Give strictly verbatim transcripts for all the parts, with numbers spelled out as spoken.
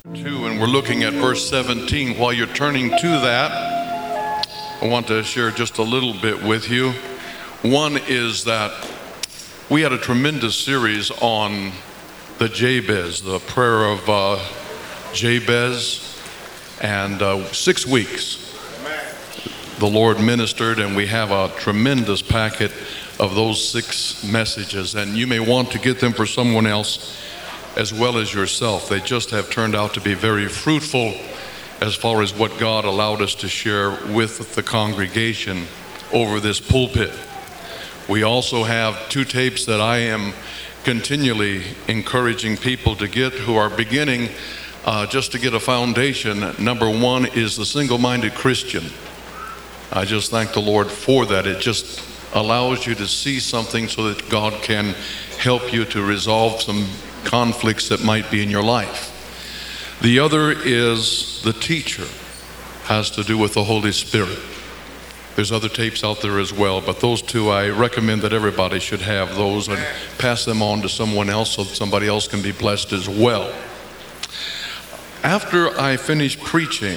Two, and we're looking at verse seventeen. While you're turning to that, I want to share just a little bit with you. One is that we had a tremendous series on the Jabez, the prayer of uh, Jabez, and uh, six weeks the Lord ministered, and we have a tremendous packet of those six messages, and you may want to get them for someone else as well as yourself. They just have turned out to be very fruitful as far as what God allowed us to share with the congregation over this pulpit. We also have two tapes that I am continually encouraging people to get who are beginning uh, just to get a foundation. Number one is the single-minded Christian. I just thank the Lord for that. It just allows you to see something so that God can help you to resolve some conflicts that might be in your life. The other is the teacher, has to do with the Holy Spirit. There's other tapes out there as well, but those two, I recommend that everybody should have those and pass them on to someone else so that somebody else can be blessed as well. After I finish preaching,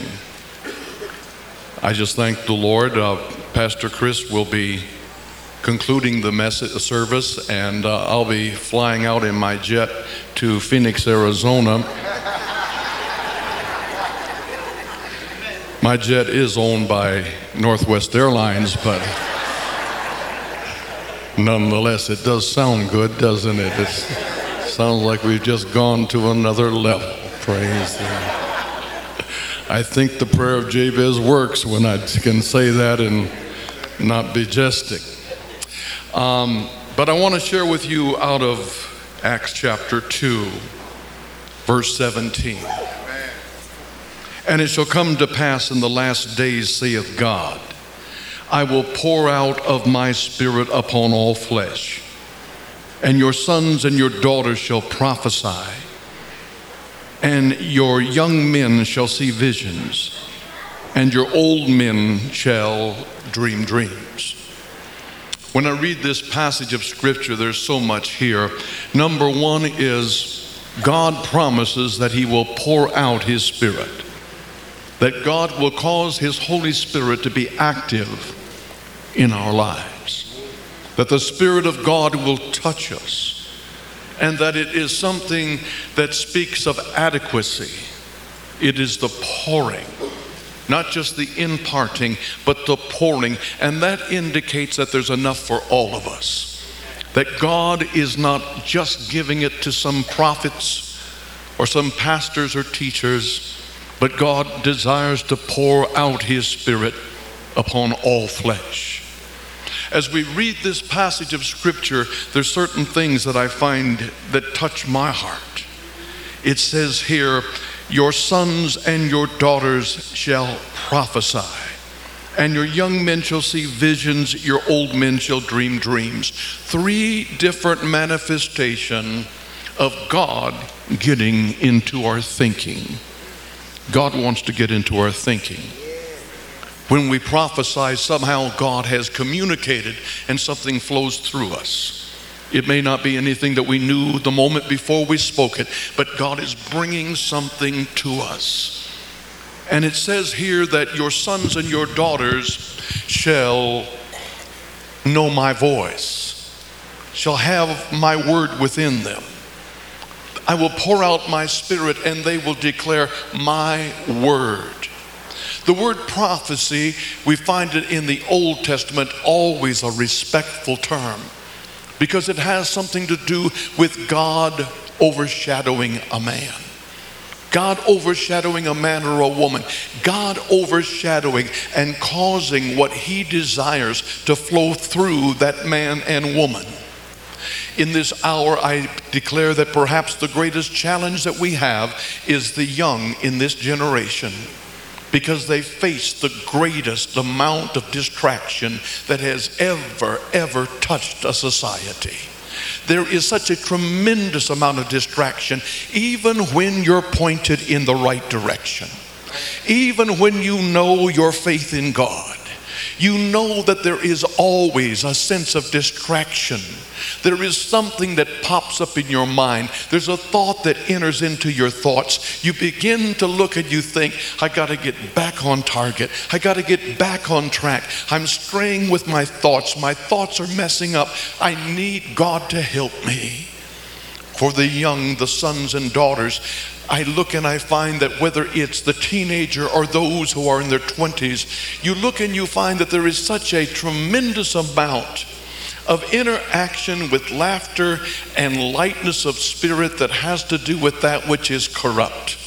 I just thank the Lord. Uh, Pastor Chris will be concluding the message service, and uh, I'll be flying out in my jet to Phoenix, Arizona. My jet is owned by Northwest Airlines, but nonetheless, it does sound good, doesn't it? It sounds like we've just gone to another level. Praise God. I think the prayer of Jabez works when I can say that and not be jesting. Um, but I want to share with you out of Acts chapter two, verse seventeen. And it shall come to pass in the last days, saith God, I will pour out of my spirit upon all flesh, and your sons and your daughters shall prophesy, and your young men shall see visions, and your old men shall dream dreams. When I read this passage of Scripture, there's so much here. Number one is God promises that He will pour out His Spirit, that God will cause His Holy Spirit to be active in our lives, that the Spirit of God will touch us, and that it is something that speaks of adequacy. It is the pouring. Not just the imparting, but the pouring. And that indicates that there's enough for all of us. That God is not just giving it to some prophets or some pastors or teachers, but God desires to pour out His Spirit upon all flesh. As we read this passage of Scripture, there's certain things that I find that touch my heart. It says here, your sons and your daughters shall prophesy, and your young men shall see visions, your old men shall dream dreams. Three different manifestations of God getting into our thinking. God wants to get into our thinking. When we prophesy, somehow God has communicated and something flows through us. It may not be anything that we knew the moment before we spoke it, but God is bringing something to us. And it says here that your sons and your daughters shall know my voice, shall have my word within them. I will pour out my Spirit, and they will declare my word. The word prophecy, we find it in the Old Testament always a respectful term, because it has something to do with God overshadowing a man. God overshadowing a man or a woman. God overshadowing and causing what He desires to flow through that man and woman. In this hour, I declare that perhaps the greatest challenge that we have is the young in this generation, because they face the greatest amount of distraction that has ever, ever touched a society. There is such a tremendous amount of distraction, even when you're pointed in the right direction. Even when you know your faith in God, You know that there is always a sense of distraction. There is something that pops up in your mind. There's a thought that enters into your thoughts. You begin to look and you think, I got to get back on target. I got to get back on track. I'm straying with my thoughts. My thoughts are messing up. I need God to help me. For the young, the sons and daughters, I look and I find that whether it's the teenager or those who are in their twenties, you look and you find that there is such a tremendous amount of interaction with laughter and lightness of spirit that has to do with that which is corrupt.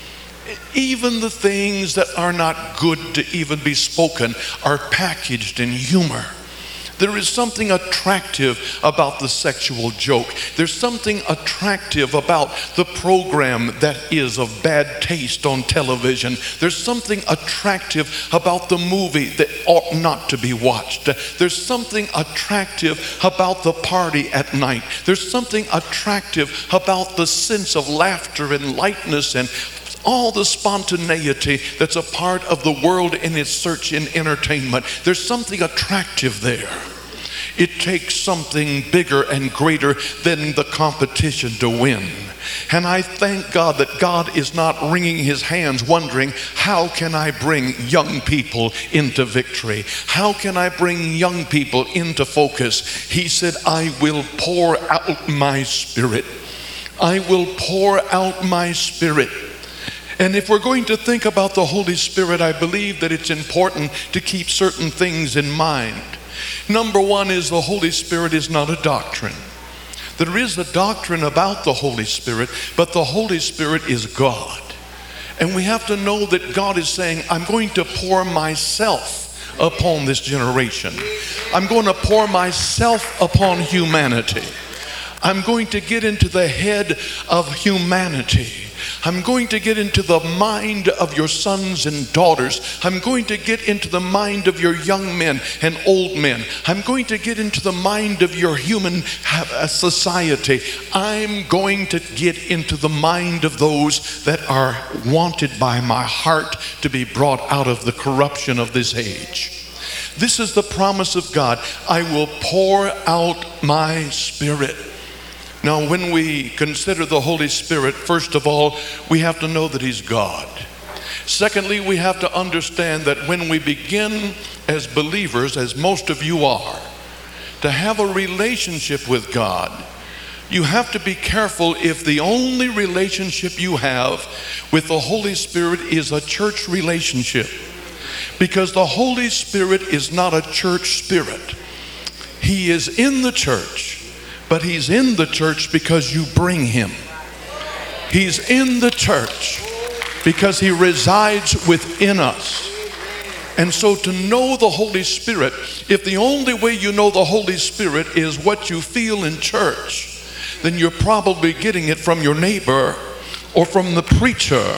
Even the things that are not good to even be spoken are packaged in humor. There is something attractive about the sexual joke. There's something attractive about the program that is of bad taste on television. There's something attractive about the movie that ought not to be watched. There's something attractive about the party at night. There's something attractive about the sense of laughter and lightness and all the spontaneity that's a part of the world in its search in entertainment. There's something attractive there. It takes something bigger and greater than the competition to win. And I thank God that God is not wringing his hands wondering, how can I bring young people into victory? How can I bring young people into focus? He said, I will pour out my spirit. I will pour out my spirit. And if we're going to think about the Holy Spirit, I believe that it's important to keep certain things in mind. Number one is the Holy Spirit is not a doctrine. There is a doctrine about the Holy Spirit, but the Holy Spirit is God. And we have to know that God is saying, I'm going to pour myself upon this generation. I'm going to pour myself upon humanity. I'm going to get into the head of humanity. I'm going to get into the mind of your sons and daughters. I'm going to get into the mind of your young men and old men. I'm going to get into the mind of your human society. I'm going to get into the mind of those that are wanted by my heart to be brought out of the corruption of this age. This is the promise of God. I will pour out my spirit. Now, when we consider the Holy Spirit, first of all, we have to know that he's God. Secondly, we have to understand that when we begin as believers, as most of you are, to have a relationship with God, you have to be careful if the only relationship you have with the Holy Spirit is a church relationship. Because the Holy Spirit is not a church spirit. He is in the church. But he's in the church because you bring him. He's in the church because he resides within us. And so to know the Holy Spirit, if the only way you know the Holy Spirit is what you feel in church, then you're probably getting it from your neighbor or from the preacher.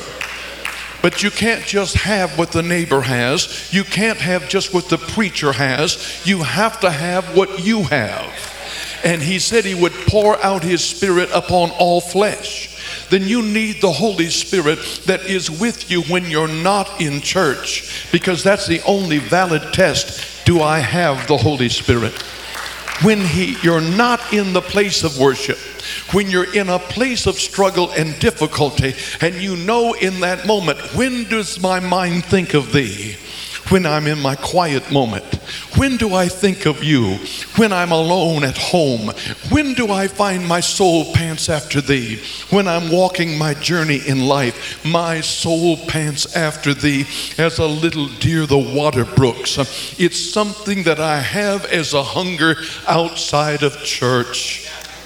But you can't just have what the neighbor has. You can't have just what the preacher has. You have to have what you have. And he said he would pour out his spirit upon all flesh. Then you need the Holy Spirit that is with you when you're not in church, because that's the only valid test. Do I have the Holy Spirit? When he, you're not in the place of worship, when you're in a place of struggle and difficulty, and you know in that moment, when does my mind think of thee? When I'm in my quiet moment. When do I think of you? When I'm alone at home. When do I find my soul pants after thee? When I'm walking my journey in life, my soul pants after thee as a little deer the water brooks. It's something that I have as a hunger outside of church.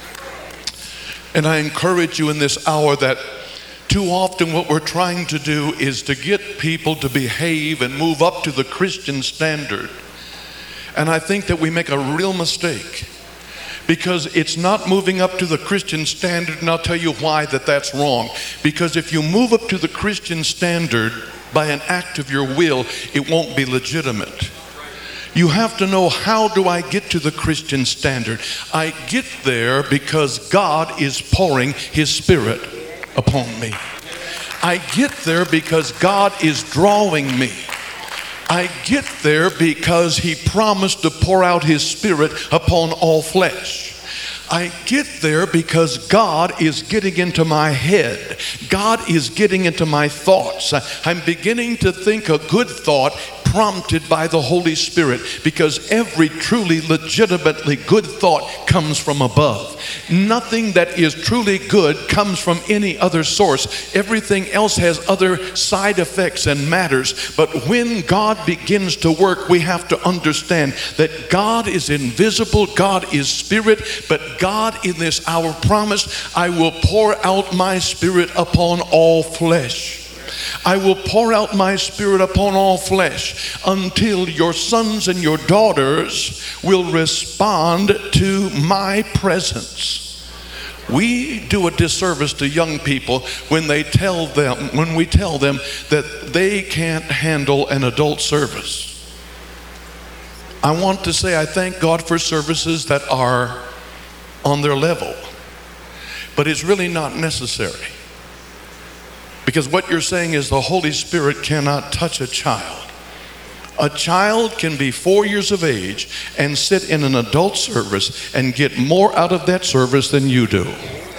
And I encourage you in this hour that too often what we're trying to do is to get people to behave and move up to the Christian standard. And I think that we make a real mistake, because it's not moving up to the Christian standard, and I'll tell you why that that's wrong. Because if you move up to the Christian standard by an act of your will, it won't be legitimate. You have to know, how do I get to the Christian standard? I get there because God is pouring his spirit upon me. I get there because God is drawing me. I get there because he promised to pour out his Spirit upon all flesh. I get there because God is getting into my head. God is getting into my thoughts. I'm beginning to think a good thought prompted by the Holy Spirit, because every truly legitimately good thought comes from above. Nothing that is truly good comes from any other source. Everything else has other side effects and matters. But when God begins to work, we have to understand that God is invisible, God is spirit, but God in this hour promised, I will pour out my Spirit upon all flesh. I will pour out my Spirit upon all flesh until your sons and your daughters will respond to my presence. We do a disservice to young people when they tell them, when we tell them that they can't handle an adult service. I want to say I thank God for services that are on their level, but it's really not necessary. Because what you're saying is the Holy Spirit cannot touch a child. A child can be four years of age and sit in an adult service and get more out of that service than you do.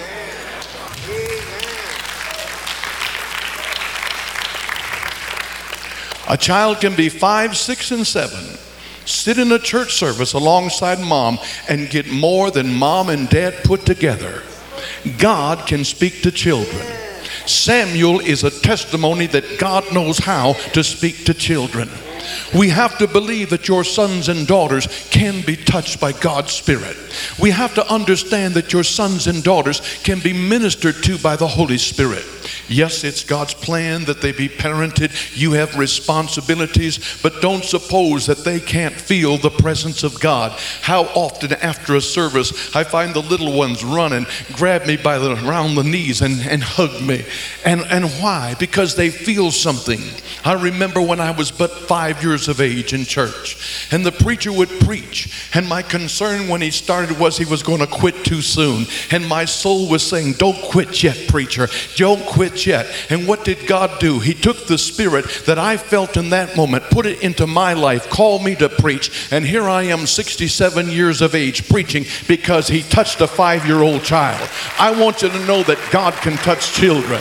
A child can be five, six, and seven, sit in a church service alongside mom and get more than mom and dad put together. God can speak to children. Samuel is a testimony that God knows how to speak to children. We have to believe that your sons and daughters can be touched by God's Spirit. We have to understand that your sons and daughters can be ministered to by the Holy Spirit. Yes, it's God's plan that they be parented. You have responsibilities, but don't suppose that they can't feel the presence of God. How often after a service, I find the little ones running, grab me by the, around the knees and, and hug me. And, and why? Because they feel something. I remember when I was but five years of age in church, and the preacher would preach, and my concern when he started was he was going to quit too soon. And my soul was saying, don't quit yet, preacher. Don't quit yet. And what did God do? He took the Spirit that I felt in that moment, put it into my life, called me to preach, and here I am sixty-seven years of age preaching because he touched a five-year-old child. I want you to know that God can touch children.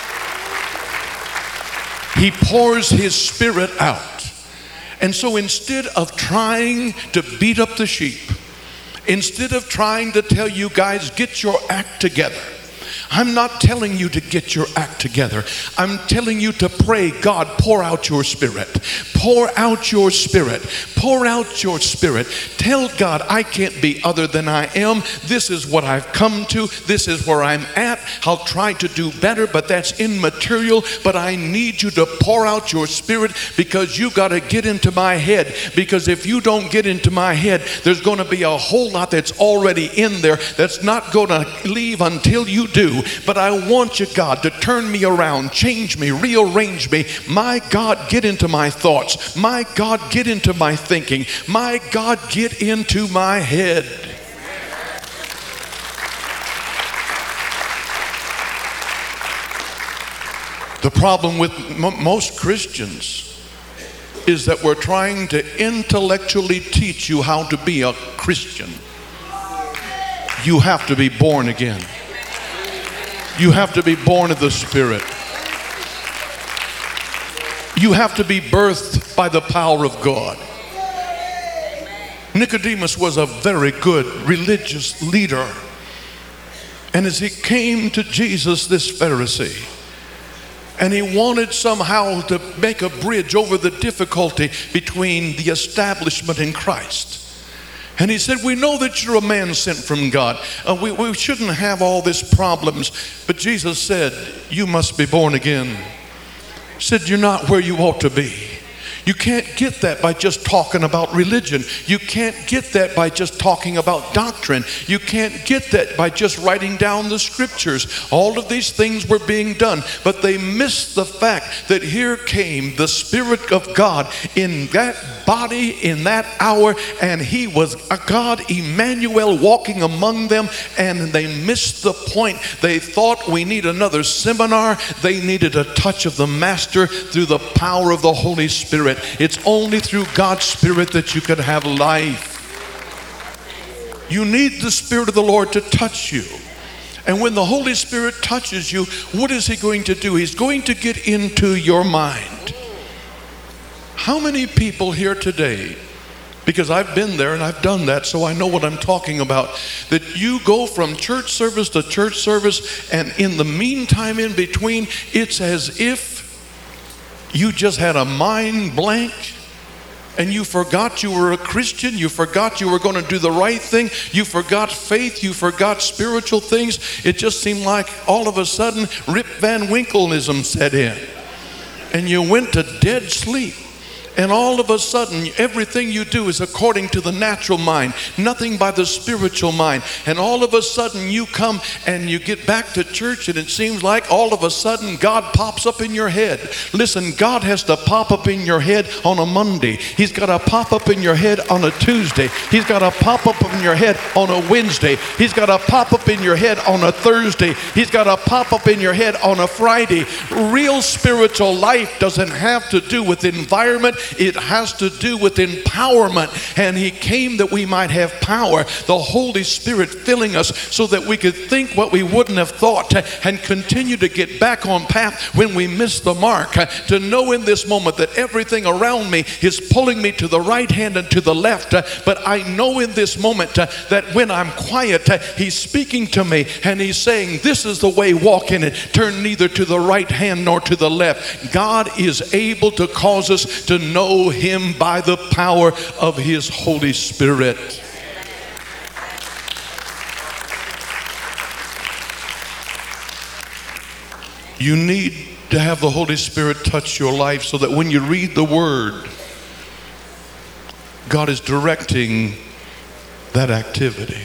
He pours his Spirit out. And so instead of trying to beat up the sheep, instead of trying to tell you guys, get your act together, I'm not telling you to get your act together. I'm telling you to pray, God, pour out your Spirit. Pour out your Spirit. Pour out your Spirit. Tell God, I can't be other than I am. This is what I've come to. This is where I'm at. I'll try to do better, but that's immaterial. But I need you to pour out your Spirit, because you got to get into my head. Because if you don't get into my head, there's going to be a whole lot that's already in there that's not going to leave until you do. But I want you, God, to turn me around, change me, rearrange me. My God, get into my thoughts. My God, get into my thinking. My God, get into my head. The problem with m- most Christians is that we're trying to intellectually teach you how to be a Christian. You have to be born again. You have to be born of the Spirit. You have to be birthed by the power of God. Nicodemus was a very good religious leader. And as he came to Jesus, this Pharisee, and he wanted somehow to make a bridge over the difficulty between the establishment and Christ. And he said, we know that you're a man sent from God. Uh, we, we shouldn't have all these problems. But Jesus said, you must be born again. He said, you're not where you ought to be. You can't get that by just talking about religion. You can't get that by just talking about doctrine. You can't get that by just writing down the scriptures. All of these things were being done, but they missed the fact that here came the Spirit of God in that body in that hour, and he was a God, Emmanuel, walking among them, and they missed the point. They thought we need another seminar. They needed a touch of the Master through the power of the Holy Spirit. Spirit. It's only through God's Spirit that you can have life. You need the Spirit of the Lord to touch you. And when the Holy Spirit touches you, what is He going to do? He's going to get into your mind. How many people here today, because I've been there and I've done that, so I know what I'm talking about, that you go from church service to church service, and in the meantime in between, it's as if you just had a mind blank and you forgot you were a Christian, you forgot you were going to do the right thing, you forgot faith, you forgot spiritual things. It just seemed like all of a sudden Rip Van Winkleism set in and you went to dead sleep. And all of a sudden, everything you do is according to the natural mind, nothing by the spiritual mind. And all of a sudden, you come and you get back to church, and it seems like all of a sudden, God pops up in your head. Listen, God has to pop up in your head on a Monday. He's got to pop up in your head on a Tuesday. He's got to pop up in your head on a Wednesday. He's got to pop up in your head on a Thursday. He's got to pop up in your head on a Friday. Real spiritual life doesn't have to do with environment. It has to do with empowerment. And He came that we might have power, the Holy Spirit filling us so that we could think what we wouldn't have thought and continue to get back on path when we miss the mark. To know in this moment that everything around me is pulling me to the right hand and to the left. But I know in this moment that when I'm quiet, He's speaking to me and He's saying, this is the way, walk in it. Turn neither to the right hand nor to the left. God is able to cause us to know Him by the power of His Holy Spirit. You need to have the Holy Spirit touch your life so that when you read the Word, God is directing that activity.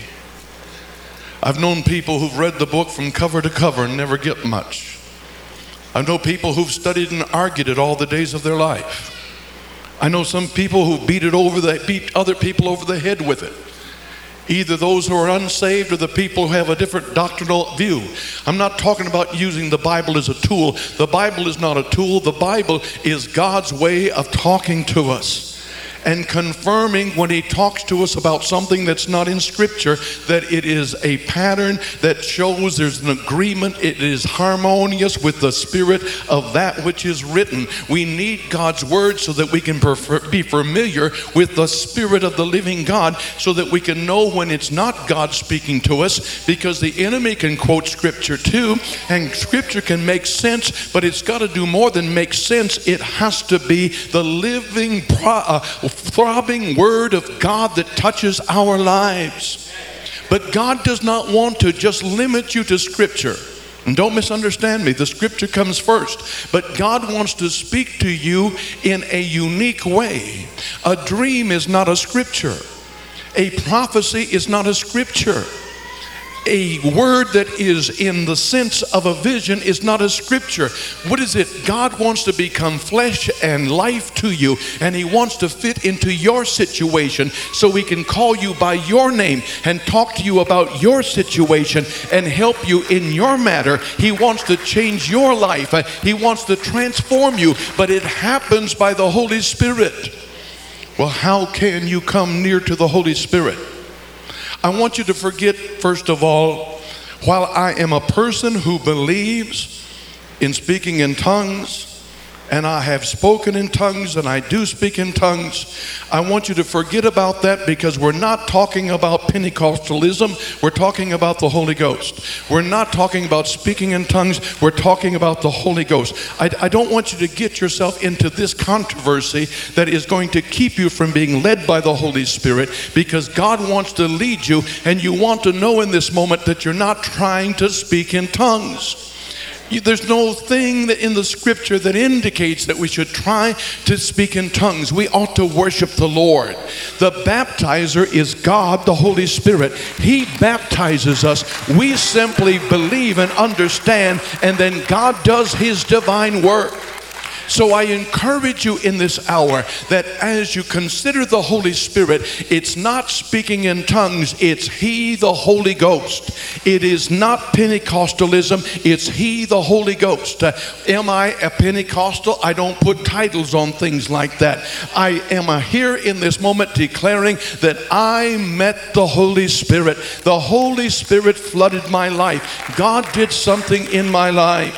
I've known people who've read the book from cover to cover and never get much. I know people who've studied and argued it all the days of their life. I know some people who beat it over the beat other people over the head with it. Either those who are unsaved or the people who have a different doctrinal view. I'm not talking about using the Bible as a tool. The Bible is not a tool. The Bible is God's way of talking to us and confirming when He talks to us about something that's not in Scripture, that it is a pattern that shows there's an agreement, it is harmonious with the spirit of that which is written. We need God's Word so that we can prefer, be familiar with the Spirit of the living God, so that we can know when it's not God speaking to us, because the enemy can quote Scripture too, and Scripture can make sense, but it's got to do more than make sense. It has to be the living pro- uh, throbbing Word of God that touches our lives. But God does not want to just limit you to Scripture. And don't misunderstand me, the Scripture comes first. But God wants to speak to you in a unique way. A dream is not a Scripture. A prophecy is not a Scripture. A word that is in the sense of a vision is not a Scripture. What is it? God wants to become flesh and life to you, and He wants to fit into your situation so He can call you by your name and talk to you about your situation and help you in your matter. He wants to change your life. He wants to transform you, but it happens by the Holy Spirit. Well, how can you come near to the Holy Spirit? I want you to forget, first of all, while I am a person who believes in speaking in tongues, and I have spoken in tongues, and I do speak in tongues, I want you to forget about that, because we're not talking about Pentecostalism. We're talking about the Holy Ghost. We're not talking about speaking in tongues. We're talking about the Holy Ghost. I, I don't want you to get yourself into this controversy that is going to keep you from being led by the Holy Spirit, because God wants to lead you, and you want to know in this moment that you're not trying to speak in tongues. There's no thing that in the Scripture that indicates that we should try to speak in tongues. We ought to worship the Lord. The baptizer is God, the Holy Spirit. He baptizes us. We simply believe and understand, and then God does His divine work. So I encourage you in this hour that as you consider the Holy Spirit, it's not speaking in tongues, it's He, the Holy Ghost. It is not Pentecostalism, it's He, the Holy Ghost. Uh, am I a Pentecostal? I don't put titles on things like that. I am a here in this moment declaring that I met the Holy Spirit. The Holy Spirit flooded my life. God did something in my life.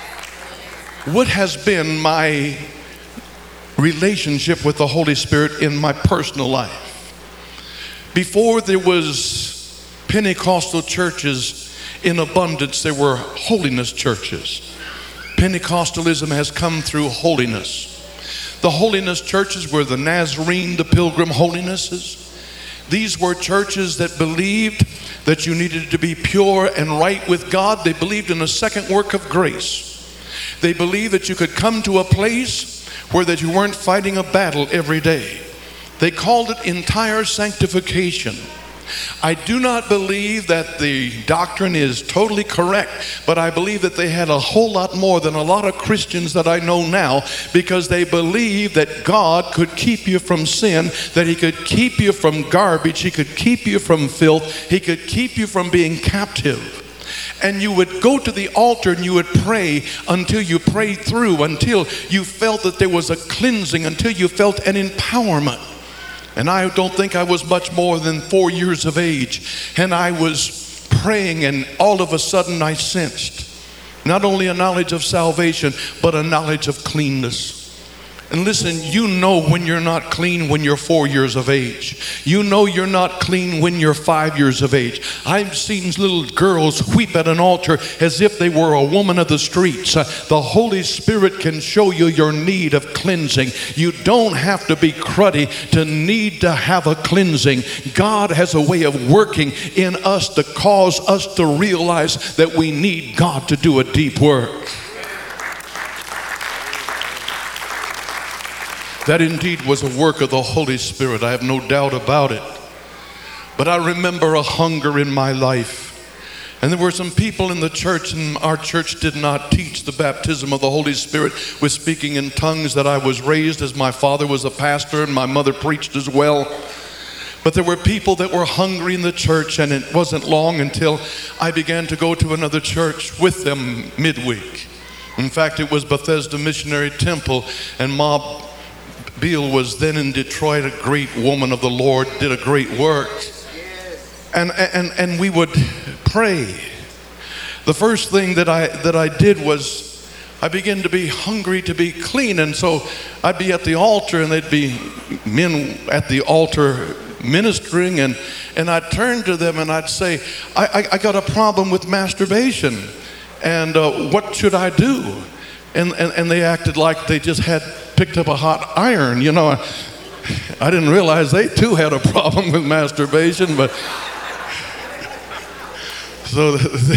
What has been my relationship with the Holy Spirit in my personal life? Before there was Pentecostal churches in abundance, there were holiness churches. Pentecostalism has come through holiness. The holiness churches were the Nazarene, the Pilgrim holinesses. These were churches that believed that you needed to be pure and right with God. They believed in a second work of grace. They believed that you could come to a place where that you weren't fighting a battle every day. They called it entire sanctification. I do not believe that the doctrine is totally correct, but I believe that they had a whole lot more than a lot of Christians that I know now, because they believed that God could keep you from sin, that He could keep you from garbage, He could keep you from filth, He could keep you from being captive. And you would go to the altar and you would pray until you prayed through, until you felt that there was a cleansing, until you felt an empowerment. And I don't think I was much more than four years of age. And I was praying, and all of a sudden I sensed not only a knowledge of salvation, but a knowledge of cleanness. And listen, you know when you're not clean when you're four years of age. You know you're not clean when you're five years of age. I've seen little girls weep at an altar as if they were a woman of the streets. Uh, the Holy Spirit can show you your need of cleansing. You don't have to be cruddy to need to have a cleansing. God has a way of working in us to cause us to realize that we need God to do a deep work. That indeed was a work of the Holy Spirit. I have no doubt about it. But I remember a hunger in my life. And there were some people in the church, and our church did not teach the baptism of the Holy Spirit with speaking in tongues that I was raised, as my father was a pastor and my mother preached as well. But there were people that were hungry in the church, and it wasn't long until I began to go to another church with them midweek. In fact, it was Bethesda Missionary Temple, and Ma Beal was then in Detroit, a great woman of the Lord, did a great work. And, and, and we would pray. The first thing that I, that I did was I began to be hungry to be clean. And so I'd be at the altar, and there'd be men at the altar ministering, and, and I'd turn to them and I'd say, I, I, I got a problem with masturbation, and uh, what should I do? And, and, and they acted like they just had picked up a hot iron. You know, I, I didn't realize they too had a problem with masturbation, but so they,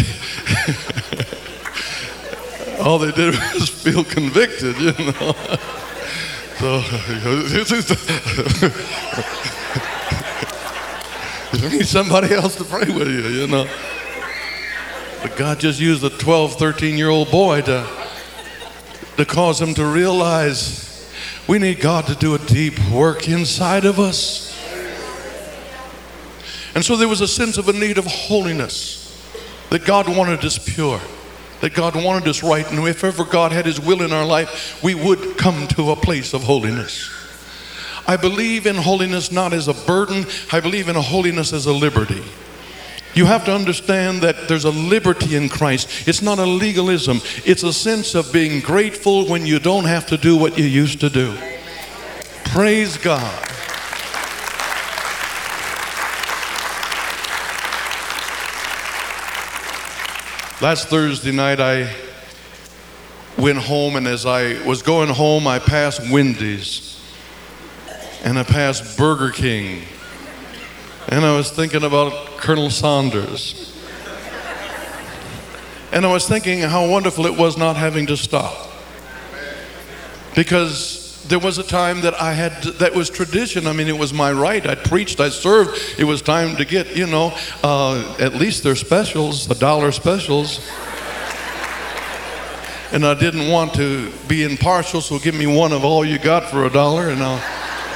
all they did was feel convicted, you know. So you need somebody else to pray with you, you know. But God just used a twelve, thirteen-year-old boy to to cause him to realize we need God to do a deep work inside of us. And so there was a sense of a need of holiness, that God wanted us pure, that God wanted us right, and if ever God had His will in our life, we would come to a place of holiness. I believe in holiness not as a burden, I believe in a holiness as a liberty. You have to understand that there's a liberty in Christ. It's not a legalism. It's a sense of being grateful when you don't have to do what you used to do. Praise God. Last Thursday night I went home, and as I was going home I passed Wendy's and I passed Burger King. And I was thinking about Colonel Sanders. And I was thinking how wonderful it was not having to stop. Because there was a time that I had, to, that was tradition. I mean, it was my right. I preached, I served. It was time to get, you know, uh, at least their specials, the dollar specials. And I didn't want to be impartial, so give me one of all you got for a dollar, and I'll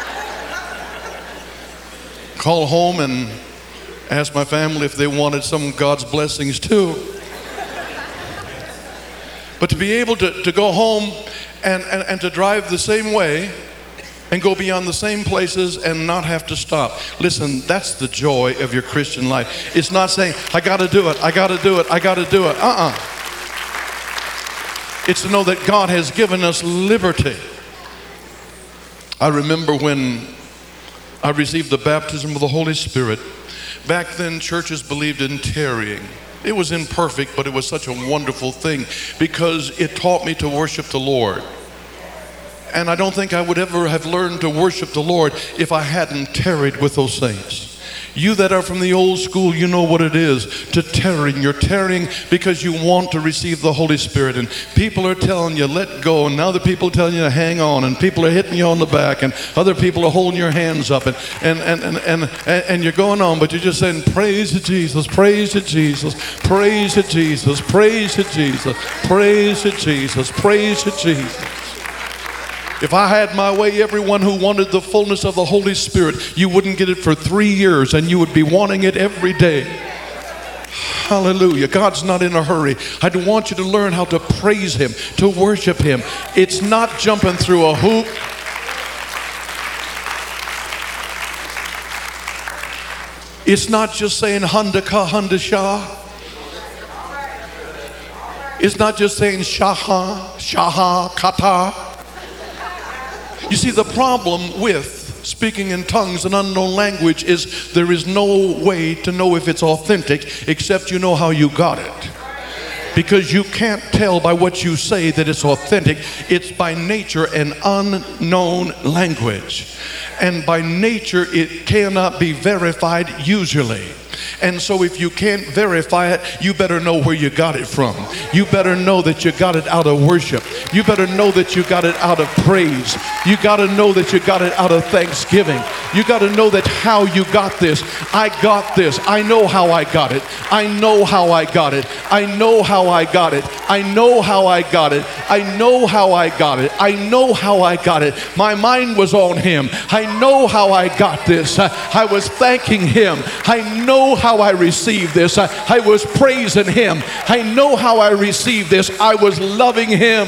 call home and ask my family if they wanted some of God's blessings too. But to be able to, to go home and, and, and to drive the same way and go beyond the same places and not have to stop. Listen, that's the joy of your Christian life. It's not saying, I got to do it, I got to do it, I got to do it. Uh-uh. It's to know that God has given us liberty. I remember when I received the baptism of the Holy Spirit. Back then, churches believed in tarrying. It was imperfect, but it was such a wonderful thing because it taught me to worship the Lord. And I don't think I would ever have learned to worship the Lord if I hadn't tarried with those saints. You that are from the old school, you know what it is to tarrying. You're tarrying because you want to receive the Holy Spirit. And people are telling you, let go. And now the people are telling you to hang on. And people are hitting you on the back. And other people are holding your hands up. And, and, and, and, and, and you're going on, but you're just saying, praise to Jesus, praise to Jesus, praise to Jesus, praise to Jesus, praise to Jesus, praise to Jesus. If I had my way, everyone who wanted the fullness of the Holy Spirit, you wouldn't get it for three years and you would be wanting it every day. Hallelujah. God's not in a hurry. I want you to learn how to praise Him, to worship Him. It's not jumping through a hoop. It's not just saying Hunda Ka Hunda Shah. It's not just saying Shaha, Shaha, Kata. You see, the problem with speaking in tongues, an unknown language, is there is no way to know if it's authentic except you know how you got it. Because you can't tell by what you say that it's authentic. It's by nature an unknown language. And by nature, it cannot be verified usually. And so if you can't verify it, you better know where you got it from. You better know that you got it out of worship. You better know that you got it out of praise. You got to know that you got it out of thanksgiving. You got to know that how you got this. I got this. I know how I got it. I know how I got it. I know how I got it. I know how I got it. I know how I got it. I know how I got it. My mind was on Him. I know how I got this. I was thanking Him. I know how I received this. I, I was praising Him. I know how I received this. I was loving Him.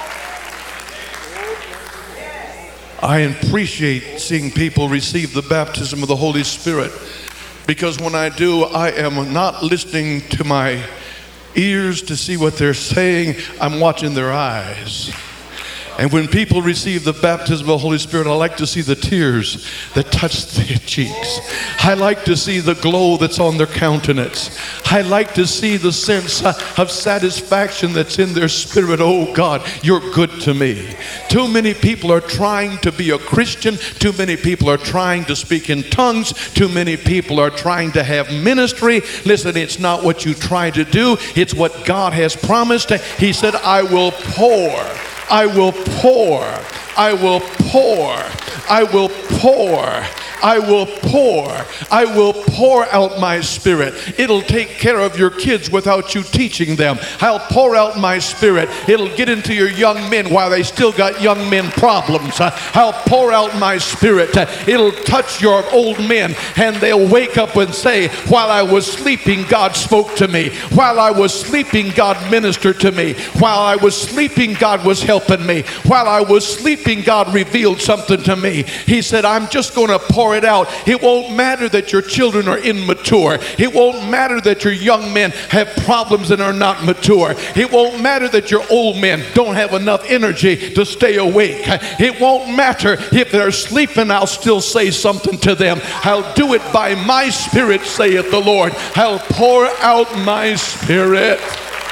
I appreciate seeing people receive the baptism of the Holy Spirit, because when I do, I am not listening to my ears to see what they're saying. I'm watching their eyes. And when people receive the baptism of the Holy Spirit, I like to see the tears that touch their cheeks. I like to see the glow that's on their countenance. I like to see the sense of satisfaction that's in their spirit. Oh God, you're good to me. Too many people are trying to be a Christian. Too many people are trying to speak in tongues. Too many people are trying to have ministry. Listen, it's not what you try to do. It's what God has promised. He said, I will pour. I will pour, I will pour, I will pour, I will pour, I will pour out my Spirit. It'll take care of your kids without you teaching them. I'll pour out my Spirit. It'll get into your young men while they still got young men problems. I'll pour out my Spirit. It'll touch your old men and they'll wake up and say, while I was sleeping, God spoke to me. While I was sleeping, God ministered to me. While I was sleeping, God was helping me. While I was sleeping, God revealed something to me. He said, I'm just going to pour it out. It won't matter that your children are immature. It won't matter that your young men have problems and are not mature. It won't matter that your old men don't have enough energy to stay awake. It won't matter if they're sleeping. I'll still say something to them. I'll do it by my Spirit, saith the Lord. I'll pour out my Spirit.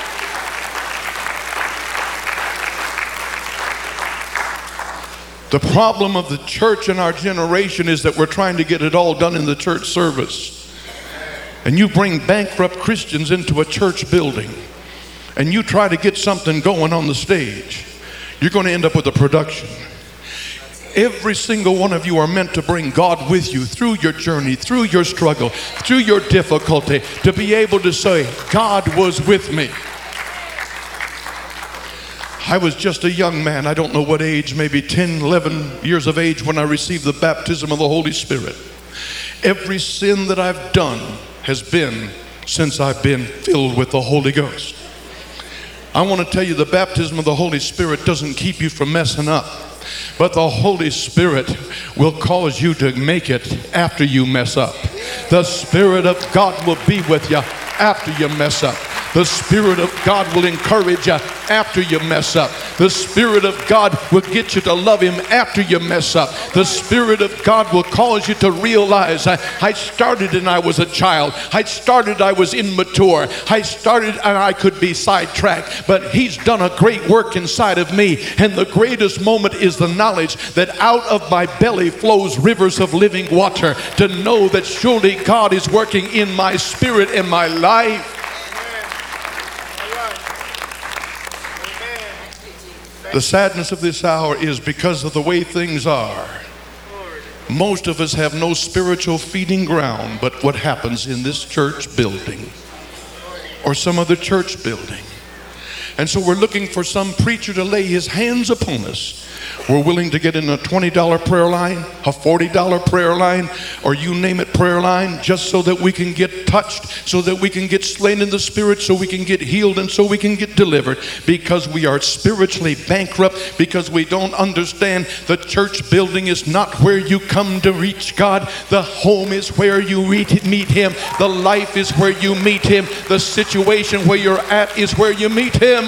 The problem of the church in our generation is that we're trying to get it all done in the church service. And you bring bankrupt Christians into a church building and you try to get something going on the stage, you're going to end up with a production. Every single one of you are meant to bring God with you through your journey, through your struggle, through your difficulty, to be able to say, God was with me. I was just a young man. I don't know what age, maybe ten, eleven years of age when I received the baptism of the Holy Spirit. Every sin that I've done has been since I've been filled with the Holy Ghost. I want to tell you, the baptism of the Holy Spirit doesn't keep you from messing up, but the Holy Spirit will cause you to make it after you mess up. The Spirit of God will be with you after you mess up. The Spirit of God will encourage you after you mess up. The Spirit of God will get you to love Him after you mess up. The Spirit of God will cause you to realize, I, I started and I was a child. I started, I was immature. I started and I could be sidetracked. But He's done a great work inside of me. And the greatest moment is the knowledge that out of my belly flows rivers of living water. To know that surely God is working in my spirit and my life. The sadness of this hour is because of the way things are. Most of us have no spiritual feeding ground but what happens in this church building or some other church building. And so we're looking for some preacher to lay his hands upon us. We're willing to get in a twenty dollar prayer line, a forty dollar prayer line, or you name it prayer line, just so that we can get touched, so that we can get slain in the spirit, so we can get healed, and so we can get delivered, because we are spiritually bankrupt, because we don't understand the church building is not where you come to reach God. The home is where you meet Him. The life is where you meet Him. The situation where you're at is where you meet Him.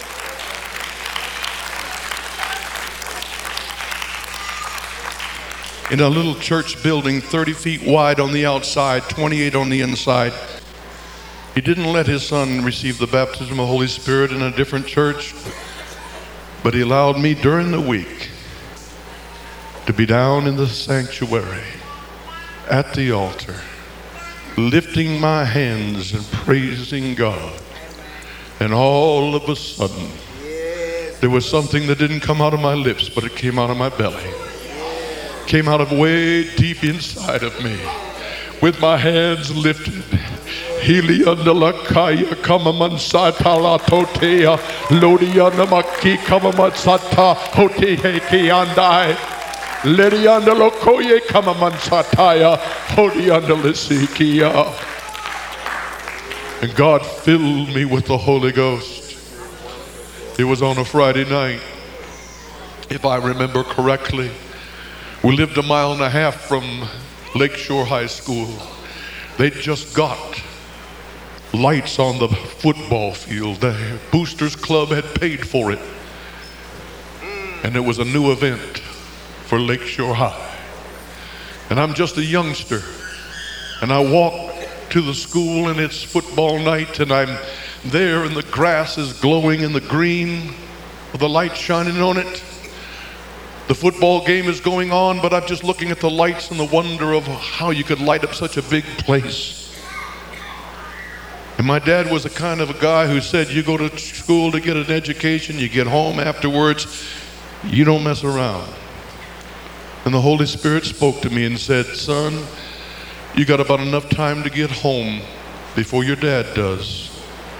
In a little church building, thirty feet wide on the outside, twenty-eight on the inside. He didn't let his son receive the baptism of the Holy Spirit in a different church, but he allowed me during the week to be down in the sanctuary at the altar, lifting my hands and praising God. And all of a sudden, there was something that didn't come out of my lips, but it came out of my belly. Came out of way deep inside of me, with my hands lifted. Heliandalakaya kamamansatala totea lodianamaki kamamansata hotehekiandai lediandalokoye kamamansataya hodiandalisikia. And God filled me with the Holy Ghost. It was on a Friday night, if I remember correctly. We lived a mile and a half from Lakeshore High School. They just got lights on the football field. The Boosters Club had paid for it. And it was a new event for Lakeshore High. And I'm just a youngster. And I walk to the school and it's football night, and I'm there and the grass is glowing in the green with the light shining on it. The football game is going on, but I'm just looking at the lights and the wonder of how you could light up such a big place. And my dad was the kind of a guy who said, you go to school to get an education, you get home afterwards, you don't mess around. And the Holy Spirit spoke to me and said, son, you got about enough time to get home before your dad does.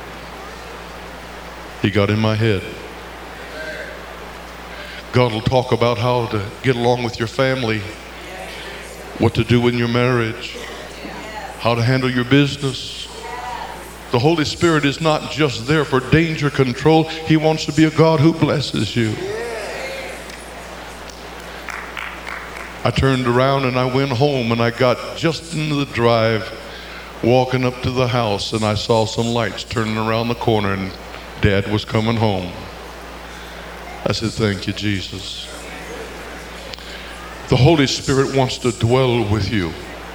He got in my head. God will talk about how to get along with your family, what to do in your marriage, how to handle your business. The Holy Spirit is not just there for danger control. He wants to be a God who blesses you. I turned around and I went home, and I got just into the drive, walking up to the house, and I saw some lights turning around the corner, and Dad was coming home. I said, thank you, Jesus. The Holy Spirit wants to dwell with you.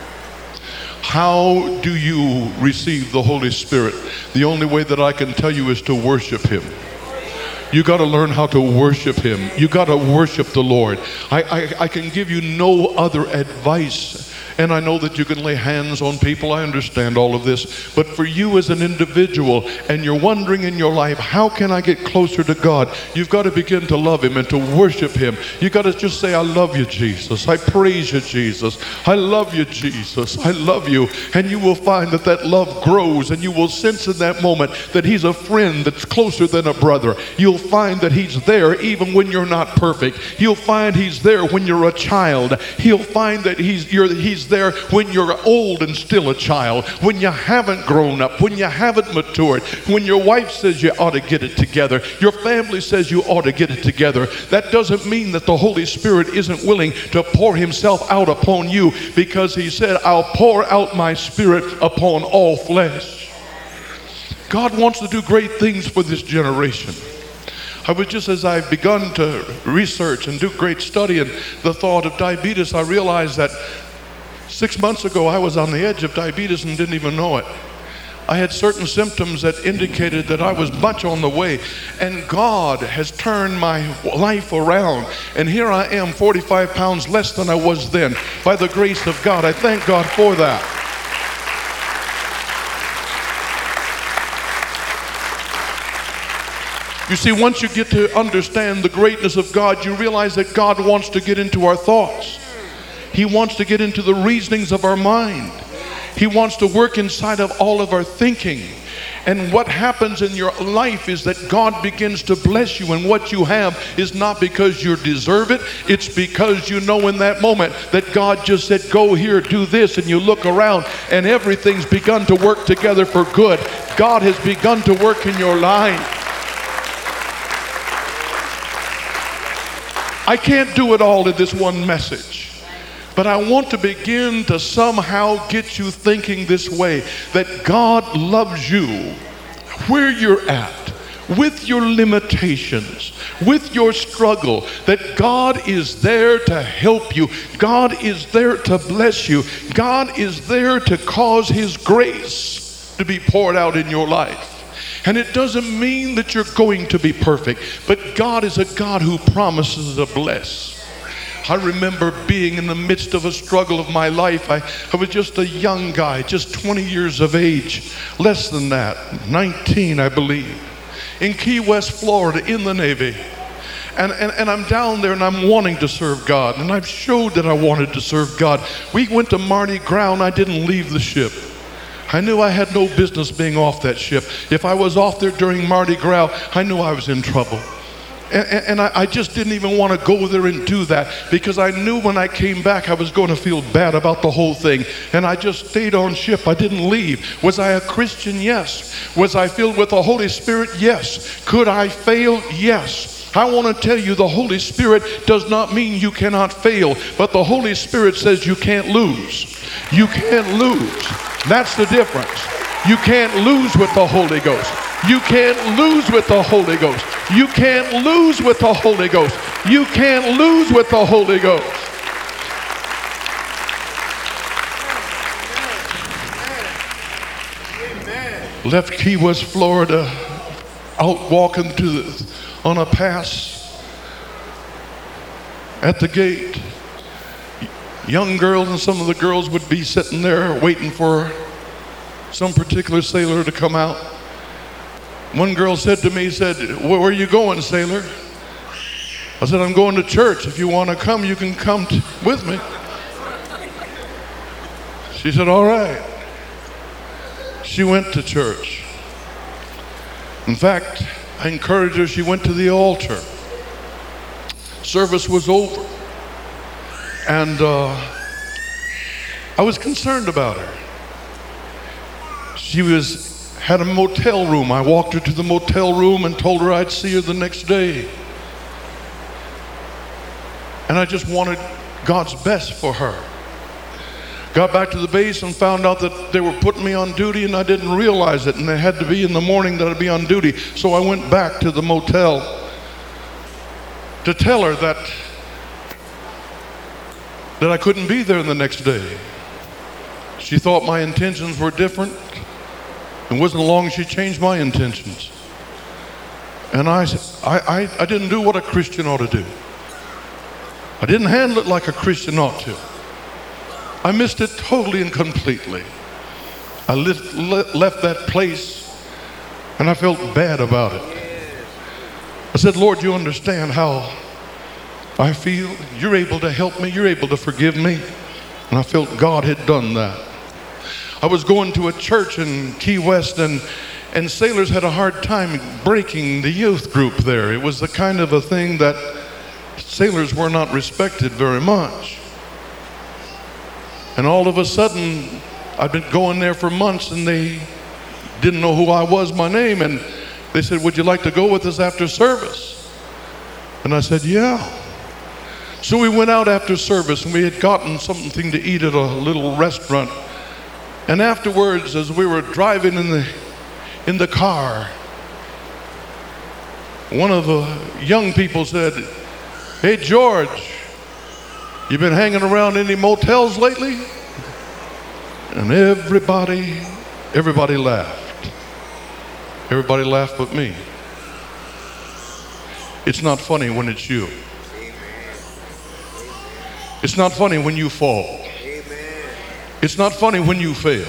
How do you receive the Holy Spirit? The only way that I can tell you is to worship Him. You got to learn how to worship Him. You got to worship the Lord. I, I, I can give you no other advice And I know that you can lay hands on people. I understand all of this. But for you as an individual, and you're wondering in your life, how can I get closer to God? You've got to begin to love him and to worship him. You've got to just say, I love you, Jesus. I praise you, Jesus. I love you, Jesus. I love you. And you will find that that love grows, and you will sense in that moment that he's a friend that's closer than a brother. You'll find that he's there even when you're not perfect. You'll find he's there when you're a child. He'll find that he's, you're, he's there when you're old and still a child, when you haven't grown up, when you haven't matured, when your wife says you ought to get it together, your family says you ought to get it together. That doesn't mean that the Holy Spirit isn't willing to pour himself out upon you, because he said, I'll pour out my Spirit upon all flesh. God wants to do great things for this generation. I was just, as I've begun to research and do great study in the thought of diabetes, I realized that six months ago I was on the edge of diabetes and didn't even know it. I had certain symptoms that indicated that I was much on the way, and God has turned my life around, and here I am, forty-five pounds less than I was then, by the grace of God. I thank God for that. You see, once you get to understand the greatness of God, you realize that God wants to get into our thoughts. He wants to get into the reasonings of our mind. He wants to work inside of all of our thinking. And what happens in your life is that God begins to bless you, and what you have is not because you deserve it. It's because you know in that moment that God just said, go here, do this, and you look around and everything's begun to work together for good. God has begun to work in your life. I can't do it all in this one message. But I want to begin to somehow get you thinking this way, that God loves you where you're at, with your limitations, with your struggle, that God is there to help you. God is there to bless you. God is there to cause his grace to be poured out in your life. And it doesn't mean that you're going to be perfect, but God is a God who promises to bless. I remember being in the midst of a struggle of my life. I, I was just a young guy, just twenty years of age, less than that, nineteen, I believe, in Key West, Florida, in the Navy. And, and, and I'm down there and I'm wanting to serve God. And I've showed that I wanted to serve God. We went to Mardi Gras and I didn't leave the ship. I knew I had no business being off that ship. If I was off there during Mardi Gras, I knew I was in trouble. And, and, and I, I just didn't even want to go there and do that, because I knew when I came back I was going to feel bad about the whole thing. And I just stayed on ship. I didn't leave. Was I a Christian? Yes. Was I filled with the Holy Spirit? Yes. Could I fail? Yes. I want to tell you, the Holy Spirit does not mean you cannot fail, but the Holy Spirit says you can't lose. You can't lose. That's the difference. You can't lose with the Holy Ghost. You can't lose with the Holy Ghost. You can't lose with the Holy Ghost. You can't lose with the Holy Ghost. Amen. Left Key West, Florida, out walking to the, on a pass at the gate. Young girls and some of the girls would be sitting there waiting for some particular sailor to come out. One girl said to me, said, where are you going, sailor? I said, I'm going to church. If you want to come, you can come t- with me. She said, all right. She went to church. In fact, I encouraged her. She went to the altar. Service was over. And uh, I was concerned about her. She was had a motel room. I walked her to the motel room and told her I'd see her the next day. And I just wanted God's best for her. Got back to the base and found out that they were putting me on duty, and I didn't realize it, and it had to be in the morning that I'd be on duty. So I went back to the motel to tell her that that I couldn't be there the next day. She thought my intentions were different. It wasn't long she changed my intentions. And I, I, I, I didn't do what a Christian ought to do. I didn't handle it like a Christian ought to. I missed it totally and completely. I left, left that place and I felt bad about it. I said, Lord, you understand how I feel. You're able to help me. You're able to forgive me. And I felt God had done that. I was going to a church in Key West, and, and sailors had a hard time breaking the youth group there. It was the kind of a thing that sailors were not respected very much. And all of a sudden, I'd been going there for months, and they didn't know who I was, my name, and they said, would you like to go with us after service? And I said, yeah. So we went out after service, and we had gotten something to eat at a little restaurant. And afterwards, as we were driving in the in the car, one of the young people said, hey, George, you been hanging around any motels lately? And everybody, everybody laughed. Everybody laughed but me. It's not funny when it's you. It's not funny when you fall. It's not funny when you fail.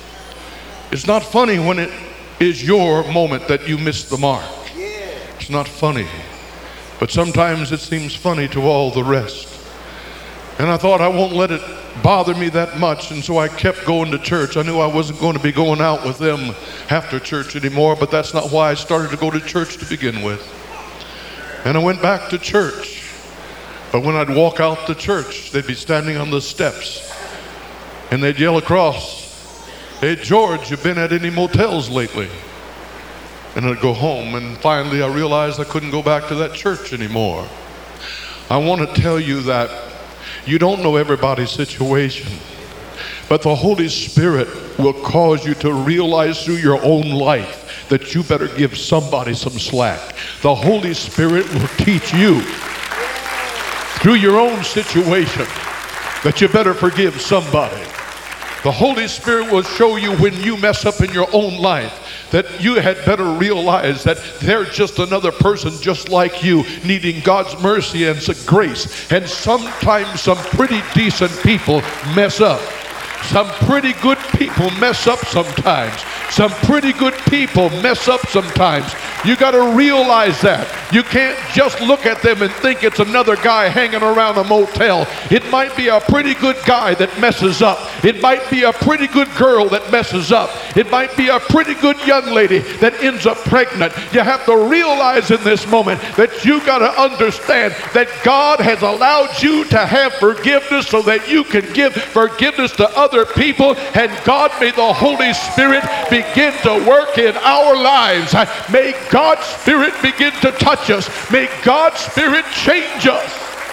It's not funny when it is your moment that you miss the mark. It's not funny. But sometimes it seems funny to all the rest. And I thought I won't let it bother me that much, and so I kept going to church. I knew I wasn't going to be going out with them after church anymore, but that's not why I started to go to church to begin with. And I went back to church. But when I'd walk out the church, they'd be standing on the steps, and they'd yell across, hey, George, you been at any motels lately? And I'd go home, and finally I realized I couldn't go back to that church anymore. I want to tell you that you don't know everybody's situation, but the Holy Spirit will cause you to realize through your own life that you better give somebody some slack. The Holy Spirit will teach you through your own situation that you better forgive somebody. The Holy Spirit will show you when you mess up in your own life that you had better realize that they're just another person just like you, needing God's mercy and some grace. And sometimes some pretty decent people mess up. Some pretty good people mess up sometimes. Some pretty good people mess up sometimes. You got to realize that. You can't just look at them and think it's another guy hanging around a motel. It might be a pretty good guy that messes up. It might be a pretty good girl that messes up. It might be a pretty good young lady that ends up pregnant. You have to realize in this moment that you got to understand that God has allowed you to have forgiveness so that you can give forgiveness to other people, and God, may the Holy Spirit begin to work in our lives. May God's Spirit begin to touch us. May God's Spirit change us.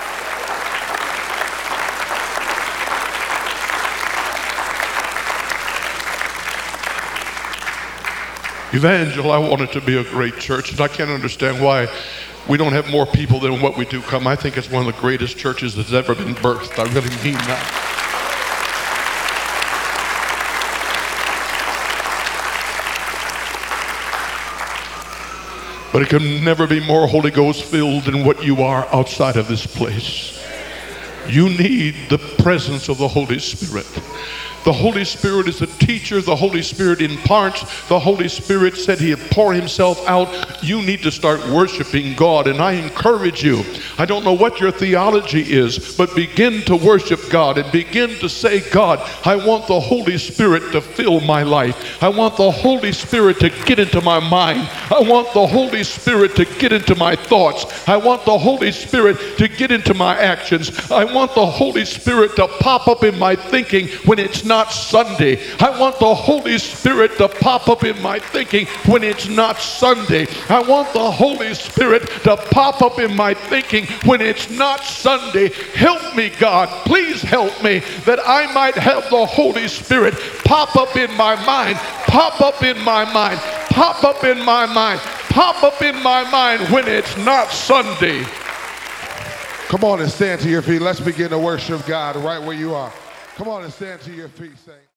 Evangel, I want it to be a great church, and I can't understand why we don't have more people than what we do come. I think it's one of the greatest churches that's ever been birthed. I really mean that. But it can never be more Holy Ghost filled than what you are outside of this place. You need the presence of the Holy Spirit. The Holy Spirit is a teacher. The Holy Spirit imparts. The Holy Spirit said he'd pour himself out. You need to start worshiping God. And I encourage you, I don't know what your theology is, but begin to worship God and begin to say, God, I want the Holy Spirit to fill my life. I want the Holy Spirit to get into my mind. I want the Holy Spirit to get into my thoughts. I want the Holy Spirit to get into my actions. I want the Holy Spirit to pop up in my thinking when it's not Sunday. I want the Holy Spirit to pop up in my thinking when it's not Sunday. I want the Holy Spirit to pop up in my thinking when it's not Sunday. Help me, God. Please help me that I might have the Holy Spirit pop up in my mind, pop up in my mind, pop up in my mind, pop up in my mind when it's not Sunday. Come on and stand to your feet. Let's begin to worship God right where you are. Come on and stand to your feet, saints.